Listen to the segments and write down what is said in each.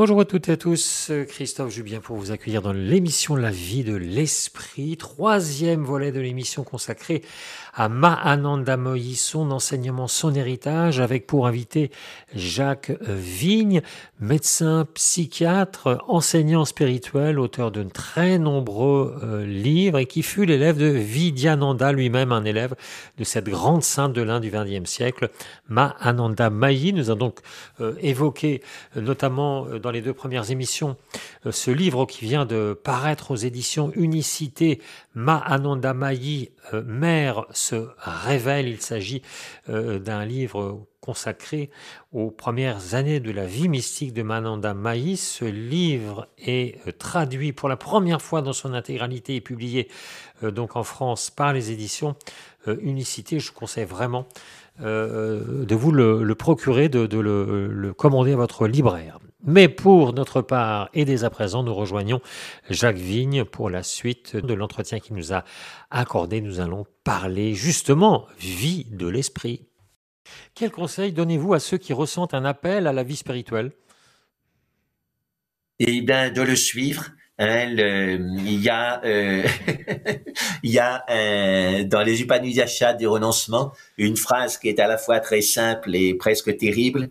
Bonjour à toutes et à tous, Christophe Jubien pour vous accueillir dans l'émission La vie de l'esprit, troisième volet de l'émission consacrée à Mahananda Mohi, son enseignement, son héritage, avec pour invité Jacques Vigne, médecin, psychiatre, enseignant spirituel, auteur de très nombreux livres et qui fut l'élève de Vidyananda, lui-même un élève de cette grande sainte de l'Inde du XXe siècle, Mahananda Mohi. Nous avons donc évoqué notamment dans les deux premières émissions, ce livre qui vient de paraître aux éditions Unicité, Mahananda Mohi, Mère se révèle. Il s'agit d'un livre consacré aux premières années de la vie mystique de Mahananda Mohi. Ce livre est traduit pour la première fois dans son intégralité et publié donc en France par les éditions Unicité. Je vous conseille vraiment de vous le procurer, de le commander à votre libraire. Mais pour notre part, et dès à présent, nous rejoignons Jacques Vigne pour la suite de l'entretien qu'il nous a accordé. Nous allons parler justement vie de l'esprit. Quel conseil donnez-vous à ceux qui ressentent un appel à la vie spirituelle ? Eh bien, de le suivre. Il y a, il y a dans les Upanishads du renoncement une phrase qui est à la fois très simple et presque terrible.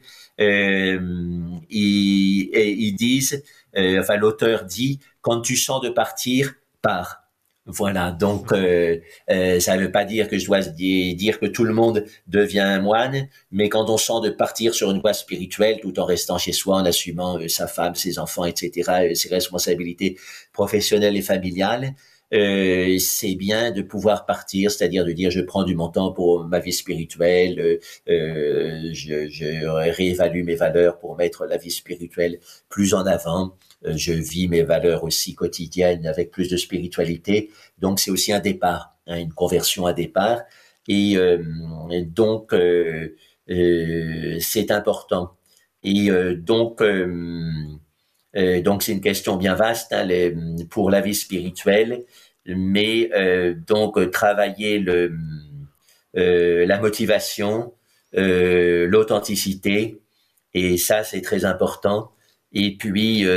Ils disent, enfin l'auteur dit, quand tu sens de partir, pars. Voilà, donc ça ne veut pas dire que je dois dire que tout le monde devient moine, mais quand on sent de partir sur une voie spirituelle, tout en restant chez soi, en assumant sa femme, ses enfants, etc., ses responsabilités professionnelles et familiales, c'est bien de pouvoir partir, c'est-à-dire de dire je prends du mon temps pour ma vie spirituelle, je réévalue mes valeurs pour mettre la vie spirituelle plus en avant. Je vis mes valeurs aussi quotidiennes avec plus de spiritualité. Donc, c'est aussi un départ, une conversion à départ. Et donc, c'est important. Et donc, c'est une question bien vaste pour la vie spirituelle. Mais donc, travailler la motivation, l'authenticité, et ça, c'est très important. Et puis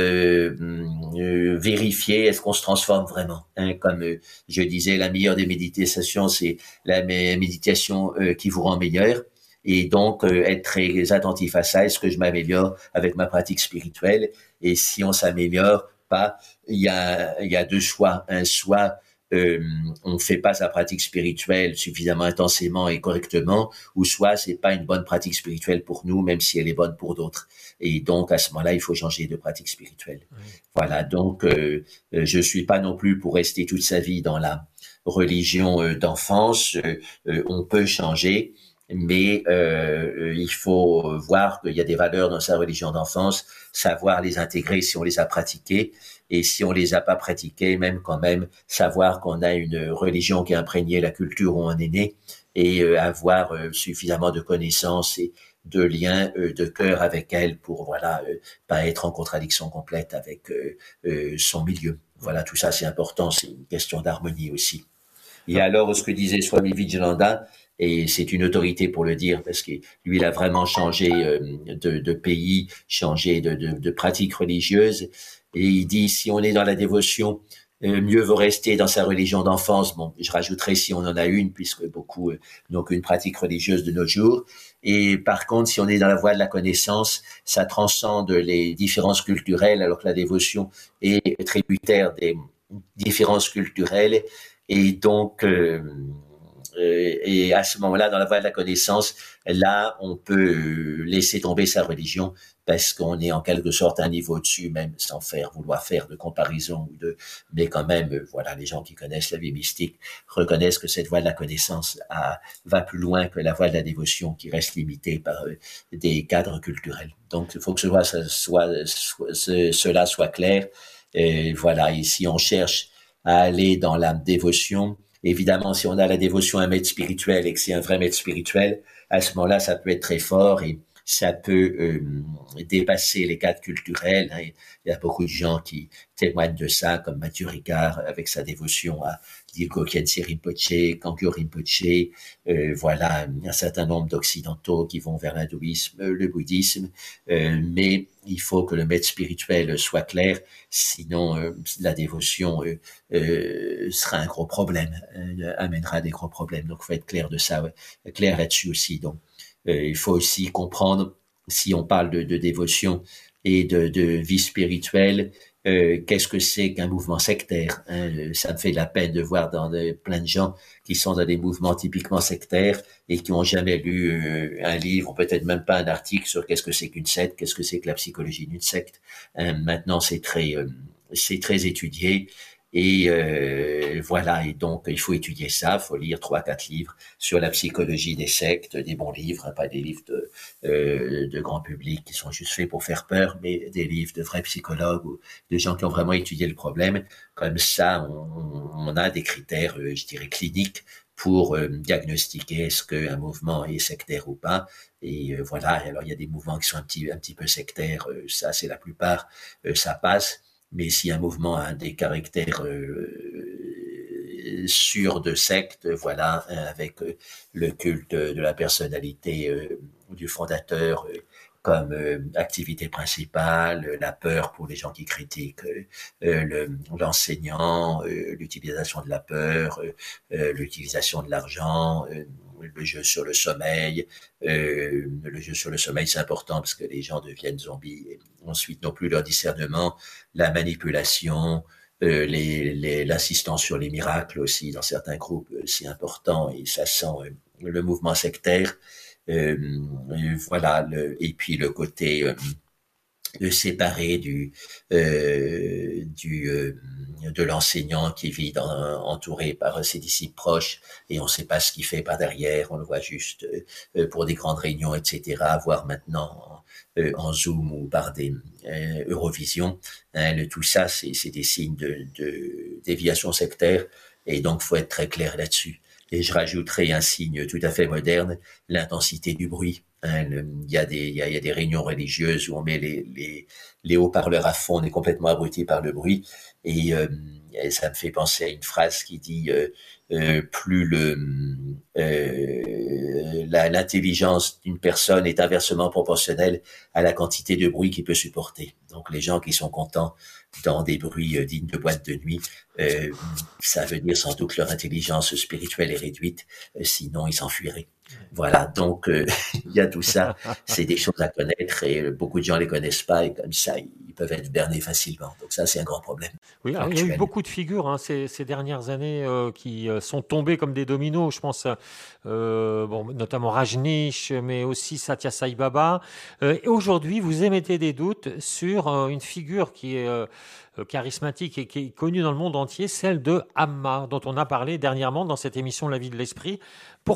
vérifier est-ce qu'on se transforme vraiment. Comme je disais, la meilleure des méditations, c'est la méditation qui vous rend meilleur. Et donc être très attentif à ça. Est-ce que je m'améliore avec ma pratique spirituelle? Et si on s'améliore pas, il y a deux choix. Soit on fait pas sa pratique spirituelle suffisamment intensément et correctement, ou soit c'est pas une bonne pratique spirituelle pour nous, même si elle est bonne pour d'autres. Et donc, à ce moment-là, il faut changer de pratique spirituelle. Oui. Voilà. Donc, je suis pas non plus pour rester toute sa vie dans la religion d'enfance. On peut changer, mais il faut voir qu'il y a des valeurs dans sa religion d'enfance, savoir les intégrer si on les a pratiquées, et si on les a pas pratiquées, même quand même savoir qu'on a une religion qui a imprégné la culture où on est né, et avoir suffisamment de connaissances et de liens de cœur avec elle pour pas être en contradiction complète avec son milieu. Voilà, tout ça c'est important, c'est une question d'harmonie aussi. Et alors ce que disait Swami Vivekananda, et c'est une autorité pour le dire parce que lui il a vraiment changé de pays, changé de pratiques religieuses, et il dit si on est dans la dévotion, mieux vaut rester dans sa religion d'enfance. Bon, je rajouterai si on en a une, puisque beaucoup n'ont qu'une pratique religieuse de nos jours. Et par contre, si on est dans la voie de la connaissance, ça transcende les différences culturelles, alors que la dévotion est tributaire des différences culturelles. Et donc, et à ce moment-là, dans la voie de la connaissance, là, on peut laisser tomber sa religion parce qu'on est en quelque sorte un niveau au-dessus, même sans vouloir faire de comparaison mais quand même, voilà, les gens qui connaissent la vie mystique reconnaissent que cette voie de la connaissance va plus loin que la voie de la dévotion qui reste limitée par des cadres culturels. Donc, il faut que cela soit clair. Et voilà, et si on cherche à aller dans la dévotion, évidemment, si on a la dévotion à un maître spirituel et que c'est un vrai maître spirituel, à ce moment-là, ça peut être très fort. Et ça peut dépasser les cadres culturels. Hein. Il y a beaucoup de gens qui témoignent de ça, comme Mathieu Ricard avec sa dévotion à Dilgo Khyentse Rinpoche, Kangyo Rinpoche. Voilà, un certain nombre d'occidentaux qui vont vers l'hindouisme, le bouddhisme, mais il faut que le maître spirituel soit clair, sinon la dévotion sera un gros problème, amènera des gros problèmes. Donc, il faut être clair de ça, ouais, clair là-dessus aussi. Donc, il faut aussi comprendre, si on parle de dévotion et de vie spirituelle, qu'est-ce que c'est qu'un mouvement sectaire, hein? Ça me fait de la peine de voir plein de gens qui sont dans des mouvements typiquement sectaires et qui ont jamais lu un livre, ou peut-être même pas un article sur qu'est-ce que c'est qu'une secte, qu'est-ce que c'est que la psychologie d'une secte. Maintenant, c'est très étudié. Et voilà, et donc il faut étudier ça, il faut lire 3-4 livres sur la psychologie des sectes, des bons livres, hein, pas des livres de grand public qui sont juste faits pour faire peur, mais des livres de vrais psychologues ou de gens qui ont vraiment étudié le problème. Comme ça, on a des critères, je dirais, cliniques pour diagnostiquer est-ce qu'un mouvement est sectaire ou pas. Et voilà, alors il y a des mouvements qui sont un petit peu sectaires, ça c'est la plupart, ça passe. Mais si un mouvement a des caractères sûrs de secte, voilà, avec le culte de la personnalité du fondateur comme activité principale, la peur pour les gens qui critiquent l'enseignant, l'utilisation de la peur, l'utilisation de l'argent, le jeu sur le sommeil. Le jeu sur le sommeil, c'est important parce que les gens deviennent zombies et ensuite n'ont plus leur discernement, la manipulation, l'assistance sur les miracles aussi dans certains groupes, c'est important et ça sent le mouvement sectaire. Voilà, et puis le côté séparé de l'enseignant qui vit entouré par ses disciples proches et on ne sait pas ce qu'il fait par derrière, on le voit juste pour des grandes réunions, etc., voire maintenant en Zoom ou par des Eurovision. Hein, tout ça, c'est des signes de déviation sectaire et donc faut être très clair là-dessus. Et je rajouterai un signe tout à fait moderne, l'intensité du bruit. Hein, il y a des réunions religieuses où on met les haut-parleurs à fond, on est complètement abruti par le bruit. Et ça me fait penser à une phrase qui dit plus l'intelligence d'une personne est inversement proportionnelle à la quantité de bruit qu'il peut supporter. Donc les gens qui sont contents dans des bruits dignes de boîte de nuit, ça veut dire sans doute que leur intelligence spirituelle est réduite, sinon ils s'enfuiraient. Voilà, donc il y a tout ça, c'est des choses à connaître et beaucoup de gens les connaissent pas et comme ça ils peuvent être bernés facilement. Donc ça c'est un grand problème. Oui, alors, il y a eu beaucoup de figures hein, ces dernières années qui sont tombées comme des dominos. Je pense bon, notamment Rajneesh, mais aussi Satya Sai Baba. Et aujourd'hui, vous émettez des doutes sur une figure qui est charismatique et qui est connue dans le monde entier, celle de Amma, dont on a parlé dernièrement dans cette émission La vie de l'esprit. Pourquoi ?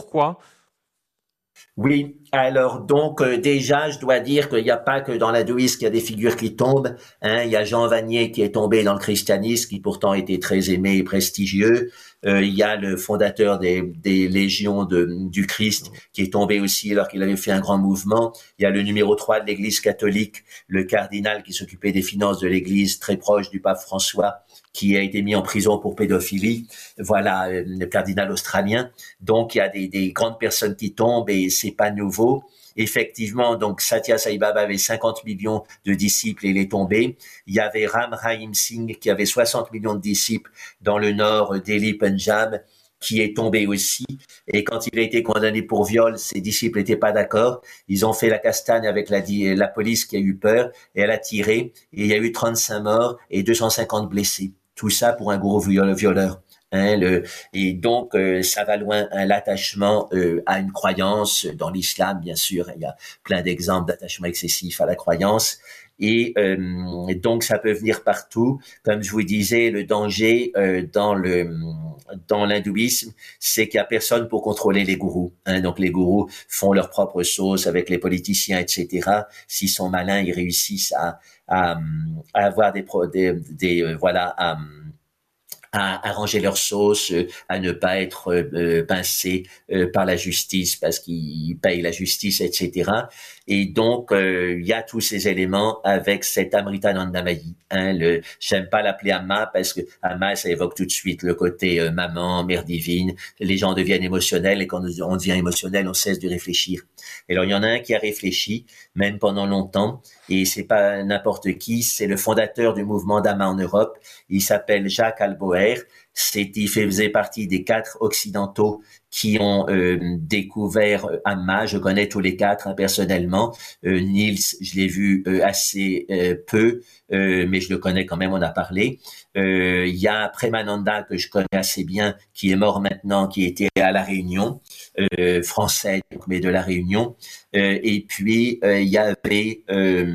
Oui, alors donc déjà, je dois dire qu'il n'y a pas que dans l'hindouisme qu'il y a des figures qui tombent. Hein. Il y a Jean Vanier qui est tombé dans le christianisme, qui pourtant était très aimé et prestigieux. Il y a le fondateur des légions du Christ qui est tombé aussi alors qu'il avait fait un grand mouvement. Il y a le numéro 3 de l'Église catholique, le cardinal qui s'occupait des finances de l'Église, très proche du pape François, qui a été mis en prison pour pédophilie. Voilà, le cardinal australien. Donc, il y a des grandes personnes qui tombent et c'est pas nouveau. Effectivement, donc Satya Sai Baba avait 50 millions de disciples et il est tombé. Il y avait Ram Rahim Singh qui avait 60 millions de disciples dans le nord Delhi, Punjab, qui est tombé aussi. Et quand il a été condamné pour viol, ses disciples n'étaient pas d'accord. Ils ont fait la castagne avec la police qui a eu peur et elle a tiré. Et il y a eu 35 morts et 250 blessés. Tout ça pour un gros violeur. Hein, et donc, ça va loin, hein, l'attachement à une croyance dans l'islam, bien sûr. Il y a plein d'exemples d'attachement excessif à la croyance. Et donc, ça peut venir partout. Comme je vous disais, le danger dans l'hindouisme, c'est qu'il y a personne pour contrôler les gourous. Hein, donc, les gourous font leur propre sauce avec les politiciens, etc. S'ils sont malins, ils réussissent à avoir voilà, à arranger leur sauce, à ne pas être pincés par la justice parce qu'ils payent la justice, etc. Et donc, il y a tous ces éléments avec cet Amritanandamayi. J'aime pas l'appeler Amma parce que Amma, ça évoque tout de suite le côté maman, mère divine. Les gens deviennent émotionnels et quand on devient émotionnel, on cesse de réfléchir. Et alors, il y en a un qui a réfléchi, même pendant longtemps, et c'est pas n'importe qui, c'est le fondateur du mouvement d'Amma en Europe. Il s'appelle Jacques Halboer. Il faisait partie des 4 occidentaux qui ont découvert Amma. Je connais tous les 4 personnellement. Niels, je l'ai vu assez peu, mais je le connais quand même, on a parlé. Il y a Premananda que je connais assez bien, qui est mort maintenant, qui était à La Réunion, français, mais de La Réunion. Et puis, il y avait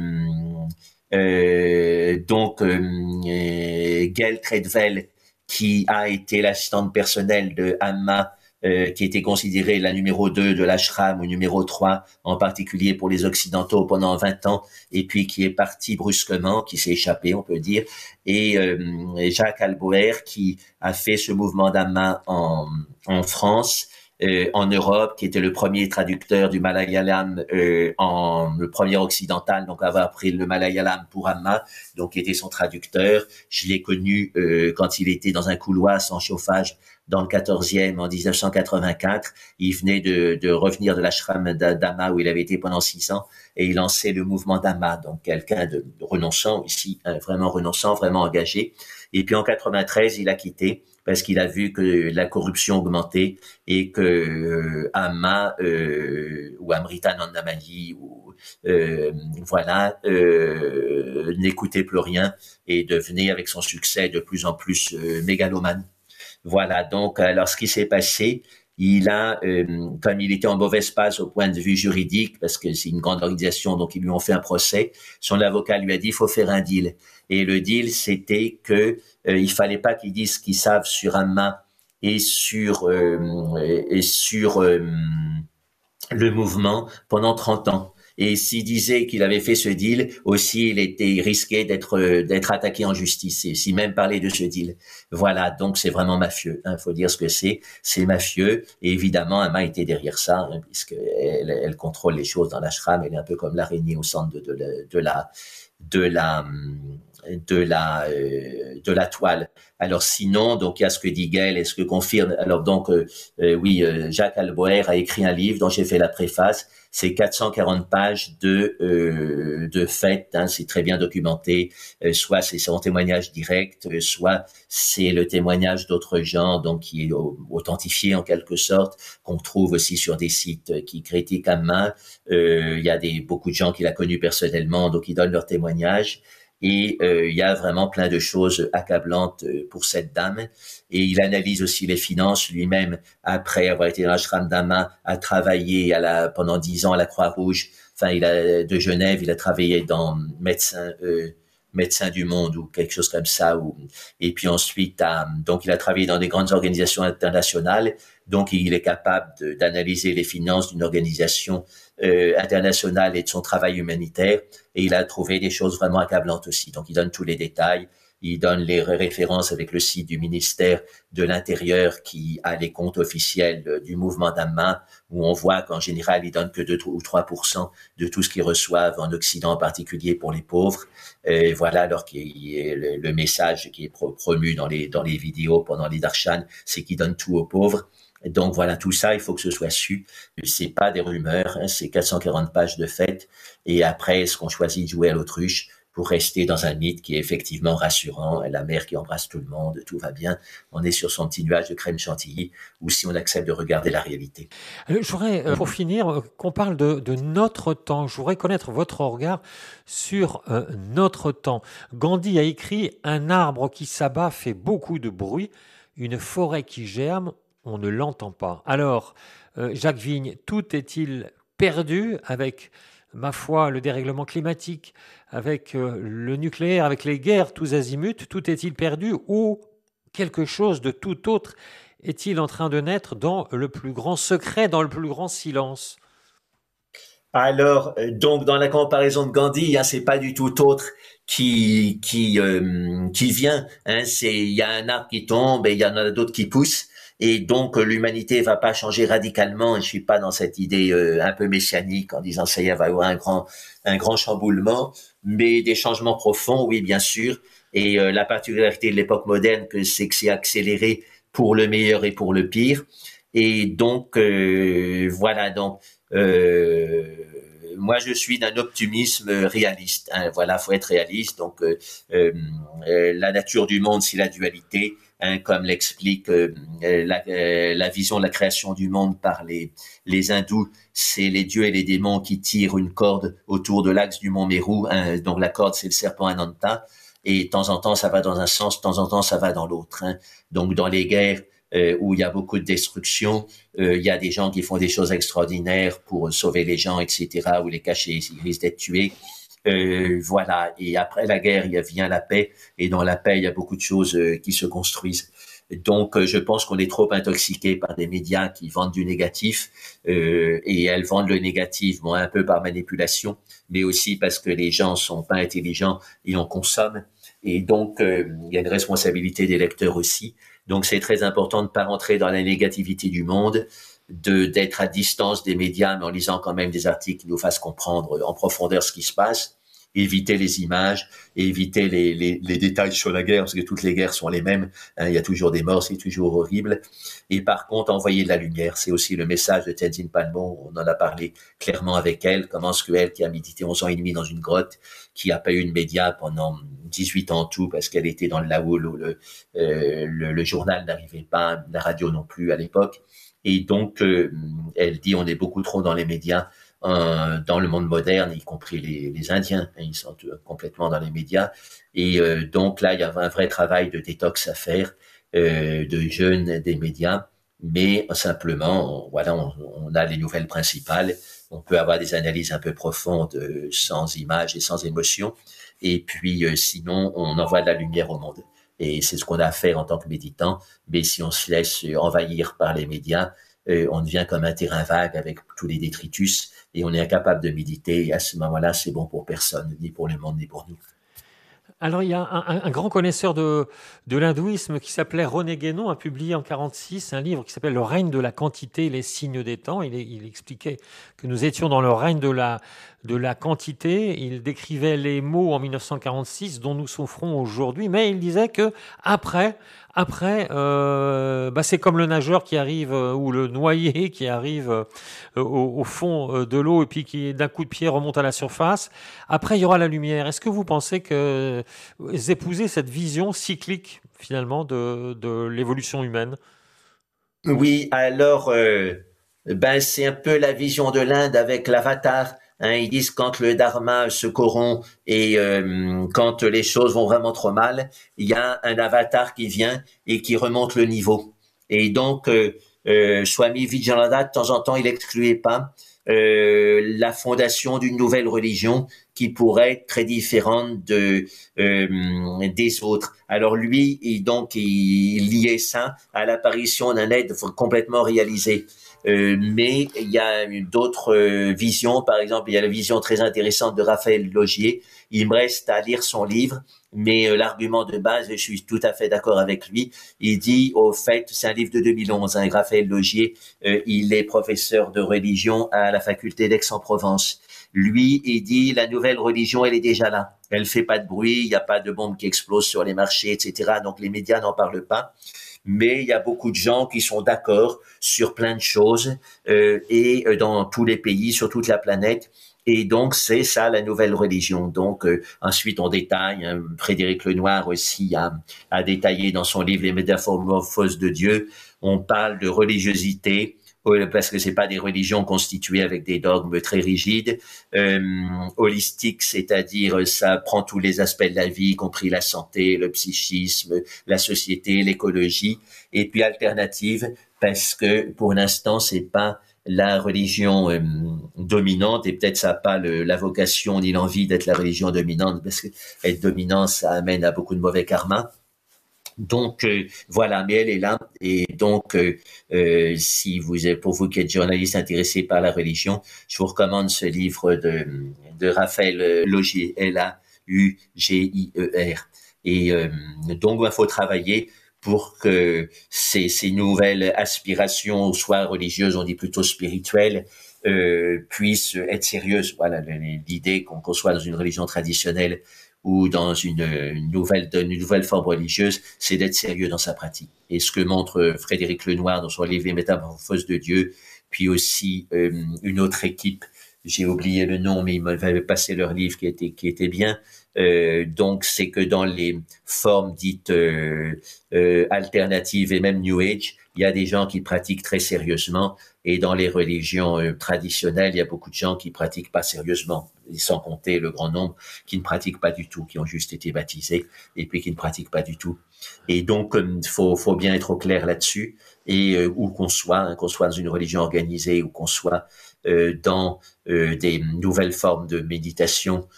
Gail Treadwell, qui a été l'assistante personnelle de Amma, qui était considérée la numéro 2 de l'ashram ou numéro 3, en particulier pour les Occidentaux pendant 20 ans, et puis qui est partie brusquement, qui s'est échappé, on peut dire, et Jacques Halboer, qui a fait ce mouvement d'Amma en France, en Europe, qui était le premier traducteur du Malayalam, le premier occidental, donc avoir appris le Malayalam pour Amma, donc qui était son traducteur. Je l'ai connu quand il était dans un couloir sans chauffage dans le 14e en 1984. Il venait de revenir de l'ashram d'Amma où il avait été pendant 6 ans et il lançait le mouvement d'Amma, donc quelqu'un de renonçant ici, vraiment renonçant, vraiment engagé. Et puis en 93, il a quitté parce qu'il a vu que la corruption augmentait et que Amma ou Amritanandamayi n'écoutait plus rien et devenait avec son succès de plus en plus mégalomane. Voilà, donc alors ce qui s'est passé, il a, comme il était en mauvaise passe au point de vue juridique, parce que c'est une grande organisation, donc ils lui ont fait un procès, son avocat lui a dit, il faut faire un deal. Et le deal, c'était que il fallait pas qu'ils disent ce qu'ils savent sur Amma et sur le mouvement pendant 30 ans. Et s'il disait qu'il avait fait ce deal, aussi, il risquait d'être attaqué en justice. Et s'il même parlait de ce deal. Voilà. Donc, c'est vraiment mafieux. Faut dire ce que c'est. C'est mafieux. Et évidemment, Amma était derrière ça, puisqu'elle contrôle les choses dans l'ashram. Elle est un peu comme l'araignée au centre de la toile. Alors sinon, donc il y a ce que dit Gaël et ce que confirme. Alors donc oui, Jacques Halboer a écrit un livre dont j'ai fait la préface. C'est 440 pages de faits. C'est très bien documenté. Soit c'est son témoignage direct, soit c'est le témoignage d'autres gens, donc qui est authentifié en quelque sorte, qu'on trouve aussi sur des sites qui critiquent Amma. Il y a beaucoup de gens qu'il a connus personnellement, donc ils donnent leur témoignage. Et il y a vraiment plein de choses accablantes pour cette dame. Et il analyse aussi les finances lui-même. Après avoir été dans l'ashram d'Amma, a travaillé pendant 10 ans à la Croix-Rouge. Enfin, de Genève, il a travaillé dans Médecins du Monde ou quelque chose comme ça. Et puis ensuite, donc il a travaillé dans des grandes organisations internationales. Donc il est capable d'analyser les finances d'une organisation internationale et de son travail humanitaire. Et il a trouvé des choses vraiment accablantes aussi. Donc il donne tous les détails. Il donne les références avec le site du ministère de l'Intérieur qui a les comptes officiels du mouvement d'Amma, où on voit qu'en général, ils donnent que 2 ou 3% de tout ce qu'ils reçoivent en Occident, en particulier pour les pauvres. Et voilà, alors qu'il y a le message qui est promu dans les vidéos pendant les darshan, c'est qu'ils donnent tout aux pauvres. Donc voilà, tout ça, il faut que ce soit su. C'est pas des rumeurs, c'est 440 pages de faits. Et après, est-ce qu'on choisit de jouer à l'autruche pour rester dans un mythe qui est effectivement rassurant, la mère qui embrasse tout le monde, tout va bien, on est sur son petit nuage de crème chantilly, ou si on accepte de regarder la réalité. Je voudrais, pour finir, qu'on parle de notre temps. Je voudrais connaître votre regard sur notre temps. Gandhi a écrit « Un arbre qui s'abat fait beaucoup de bruit, une forêt qui germe, on ne l'entend pas ». Alors, Jacques Vigne, tout est-il perdu avec, ma foi, le dérèglement climatique, avec le nucléaire, avec les guerres tous azimuts, tout est-il perdu ou quelque chose de tout autre est-il en train de naître dans le plus grand secret, dans le plus grand silence? Alors, donc dans la comparaison de Gandhi, c'est pas du tout autre qui vient. Il y a un arbre qui tombe et il y en a d'autres qui poussent. Et donc l'humanité va pas changer radicalement. Et je suis pas dans cette idée un peu messianique en disant ça y est, va y avoir un grand chamboulement, mais des changements profonds, oui, bien sûr. Et la particularité de l'époque moderne, c'est que c'est accéléré pour le meilleur et pour le pire. Et donc voilà, donc moi je suis d'un optimisme réaliste. Hein, voilà, faut être réaliste. Donc la nature du monde, c'est la dualité. Hein, comme l'explique la vision de la création du monde par les hindous, c'est les dieux et les démons qui tirent une corde autour de l'axe du mont Meru. Hein, donc la corde, c'est le serpent Ananta. Et de temps en temps, ça va dans un sens, de temps en temps, ça va dans l'autre. Hein. Donc dans les guerres où il y a beaucoup de destruction, il y a des gens qui font des choses extraordinaires pour sauver les gens, etc., ou les cacher, ils risquent d'être tués. Voilà. Et après la guerre, il vient la paix. Et dans la paix, il y a beaucoup de choses qui se construisent. Donc, je pense qu'on est trop intoxiqué par des médias qui vendent du négatif. Et elles vendent le négatif, bon, un peu par manipulation, mais aussi parce que les gens sont pas intelligents et en consomment. Et donc, il y a une responsabilité des lecteurs aussi. Donc, c'est très important de ne pas rentrer dans la négativité du monde, d'être à distance des médias, mais en lisant quand même des articles qui nous fassent comprendre en profondeur ce qui se passe. Éviter les images, éviter les détails sur la guerre, parce que toutes les guerres sont les mêmes. Hein, il y a toujours des morts, c'est toujours horrible. Et par contre, envoyer de la lumière, c'est aussi le message de Tenzin Palmo. On en a parlé clairement avec elle. Comment est-ce qu'elle, qui a médité 11 ans et demi dans une grotte, qui a pas eu de médias pendant 18 ans tout, parce qu'elle était dans le Laoul où le journal n'arrivait pas, la radio non plus à l'époque. Et donc, elle dit on est beaucoup trop dans les médias. Dans le monde moderne, y compris les Indiens, hein, ils sont complètement dans les médias. Et donc là, il y a un vrai travail de détox à faire, de jeûne des médias. Mais simplement, voilà, on a les nouvelles principales. On peut avoir des analyses un peu profondes, sans images et sans émotion. Et puis, sinon, on envoie de la lumière au monde. Et c'est ce qu'on a à faire en tant que méditant. Mais si on se laisse envahir par les médias, on devient comme un terrain vague avec tous les détritus et on est incapable de méditer. Et à ce moment-là, c'est bon pour personne, ni pour le monde, ni pour nous. Alors, il y a un grand connaisseur de l'hindouisme qui s'appelait René Guénon, a publié en 1946 un livre qui s'appelle Le règne de la quantité et les signes des temps. Il expliquait que nous étions dans le règne de la quantité. Il décrivait les maux en 1946 dont nous souffrons aujourd'hui, mais il disait que après, c'est comme le nageur qui arrive ou le noyé qui arrive au fond de l'eau et puis qui d'un coup de pied remonte à la surface. Après, il y aura la lumière. Est-ce que vous pensez que vous épousez cette vision cyclique finalement de l'évolution humaine? Oui, alors, c'est un peu la vision de l'Inde avec l'avatar. Hein, ils disent quand le dharma se corrompt et quand les choses vont vraiment trop mal, il y a un avatar qui vient et qui remonte le niveau. Et donc, Swami Vijayananda, de temps en temps, il excluait pas la fondation d'une nouvelle religion qui pourrait être très différente des autres. Alors lui, il liait ça à l'apparition d'un être complètement réalisé. Mais il y a d'autres visions. Par exemple, il y a la vision très intéressante de Raphaël Logier. Il me reste à lire son livre, mais l'argument de base, je suis tout à fait d'accord avec lui. Il dit, au fait, c'est un livre de 2011, hein, Raphaël Logier, il est professeur de religion à la faculté d'Aix-en-Provence. Lui, il dit, la nouvelle religion, elle est déjà là. Elle fait pas de bruit, il n'y a pas de bombes qui explosent sur les marchés, etc. Donc les médias n'en parlent pas. Mais il y a beaucoup de gens qui sont d'accord sur plein de choses et dans tous les pays, sur toute la planète. Et donc, c'est ça la nouvelle religion. Donc, ensuite, on détaille, hein, Frédéric Lenoir aussi a détaillé dans son livre Les Métamorphoses de Dieu, on parle de religiosité, parce que c'est pas des religions constituées avec des dogmes très rigides, holistique, c'est-à-dire ça prend tous les aspects de la vie, y compris la santé, le psychisme, la société, l'écologie, et puis alternative, parce que pour l'instant, c'est pas la religion dominante, et peut-être ça n'a pas la vocation ni l'envie d'être la religion dominante, parce que être dominant, ça amène à beaucoup de mauvais karma. Donc voilà, mais elle est là, et donc si pour vous qui êtes journaliste intéressé par la religion, je vous recommande ce livre de Raphaël Logier, Laugier, et donc il faut travailler pour que ces nouvelles aspirations, soit religieuses, on dit plutôt spirituelles, puissent être sérieuses. Voilà, l'idée qu'on soit dans une religion traditionnelle ou dans une nouvelle forme religieuse, c'est d'être sérieux dans sa pratique. Et ce que montre Frédéric Lenoir dans son livre Les Métamorphoses de Dieu, puis aussi une autre équipe, j'ai oublié le nom, mais ils m'avaient passé leur livre qui était bien. Donc, c'est que dans les formes dites alternatives et même New Age, il y a des gens qui pratiquent très sérieusement, et dans les religions traditionnelles, il y a beaucoup de gens qui pratiquent pas sérieusement, sans compter le grand nombre qui ne pratiquent pas du tout, qui ont juste été baptisés et puis qui ne pratiquent pas du tout. Et donc, faut bien être au clair là-dessus. Et où qu'on soit dans une religion organisée, ou qu'on soit dans des nouvelles formes de méditation,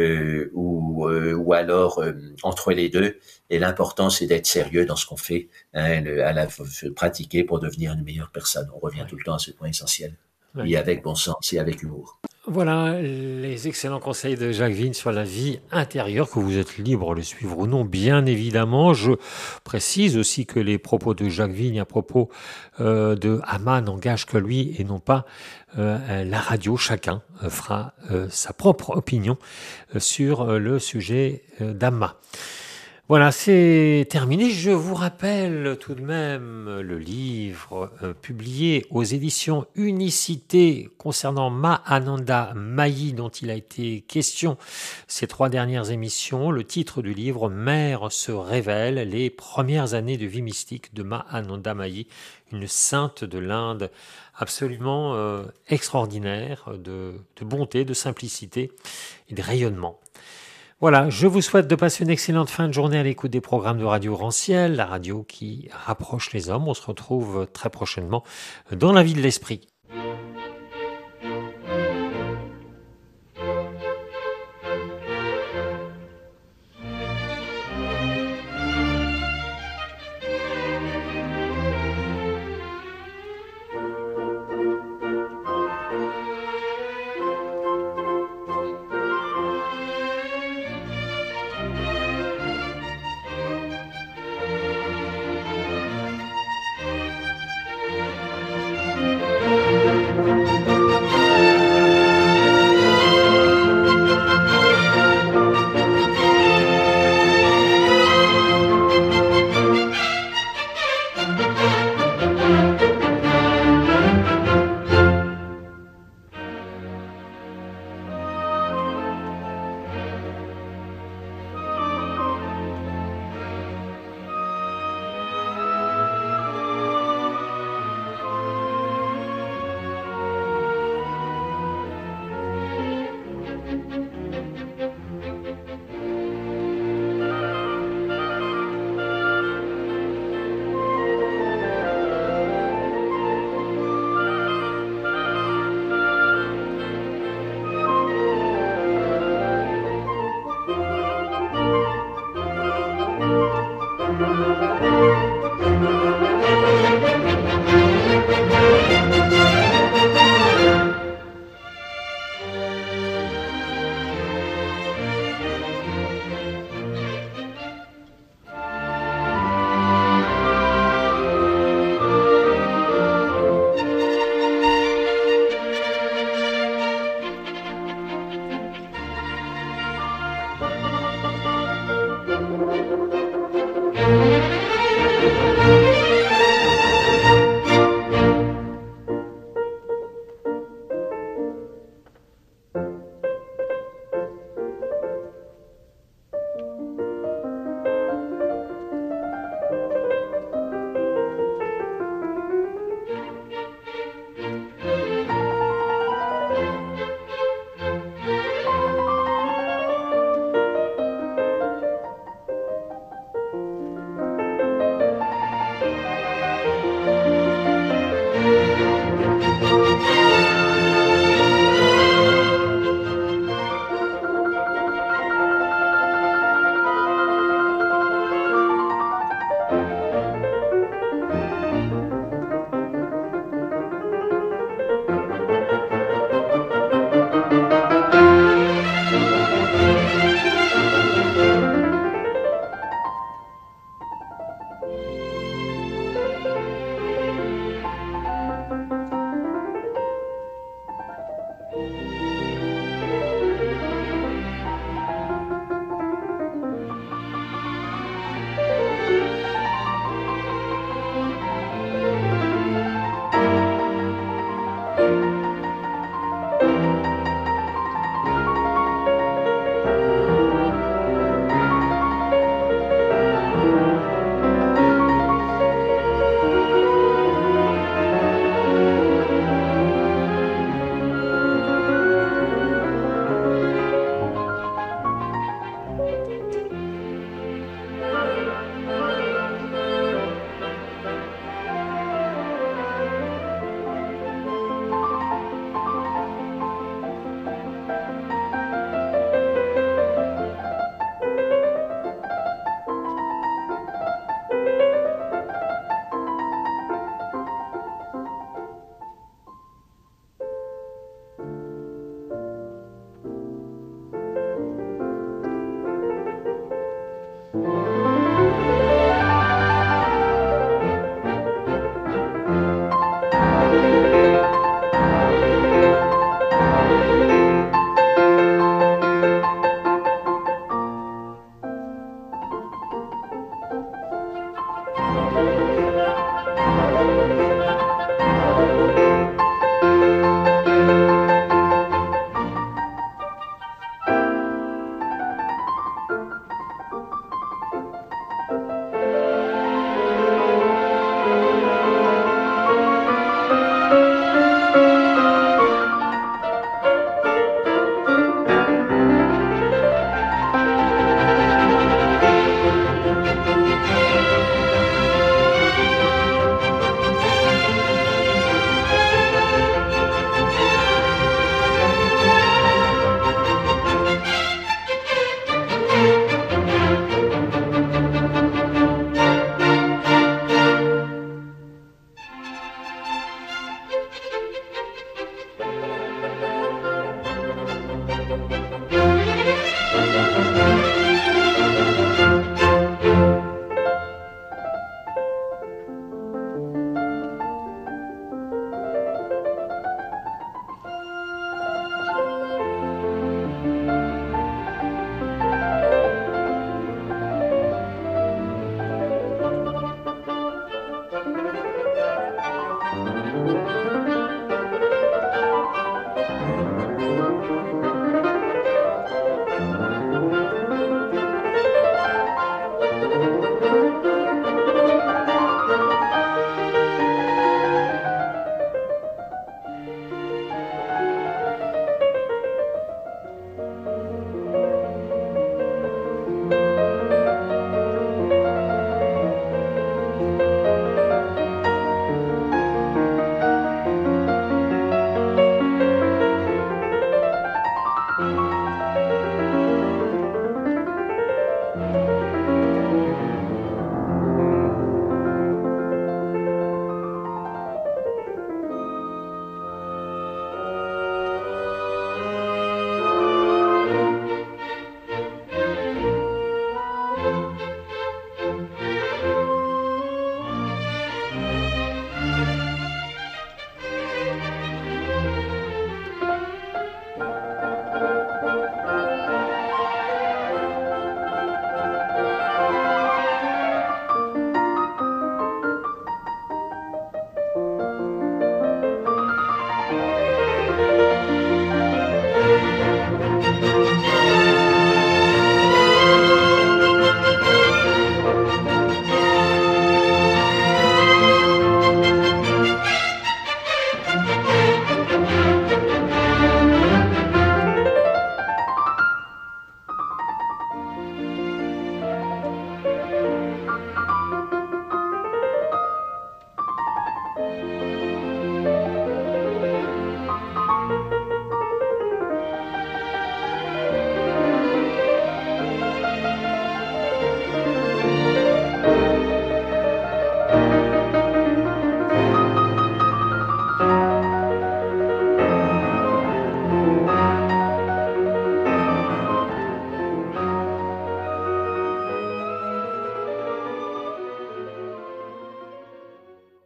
ou alors entre les deux. Et l'important, c'est d'être sérieux dans ce qu'on fait, hein, pratiquer pour devenir une meilleure personne. On revient tout le temps à ce point essentiel. Oui. Et avec bon sens et avec humour. Voilà les excellents conseils de Jacques Vigne sur la vie intérieure, que vous êtes libre de le suivre ou non, bien évidemment. Je précise aussi que les propos de Jacques Vigne à propos de Amma n'engagent que lui et non pas la radio. Chacun fera sa propre opinion sur le sujet d'Amma. Voilà, c'est terminé. Je vous rappelle tout de même le livre publié aux éditions Unicité concernant Mahananda Mayi, dont il a été question ces 3 dernières émissions. Le titre du livre, Mère se révèle, les premières années de vie mystique de Mahananda Mayi, une sainte de l'Inde absolument extraordinaire, de bonté, de simplicité et de rayonnement. Voilà, je vous souhaite de passer une excellente fin de journée à l'écoute des programmes de Radio Rancière, la radio qui rapproche les hommes. On se retrouve très prochainement dans la vie de l'esprit.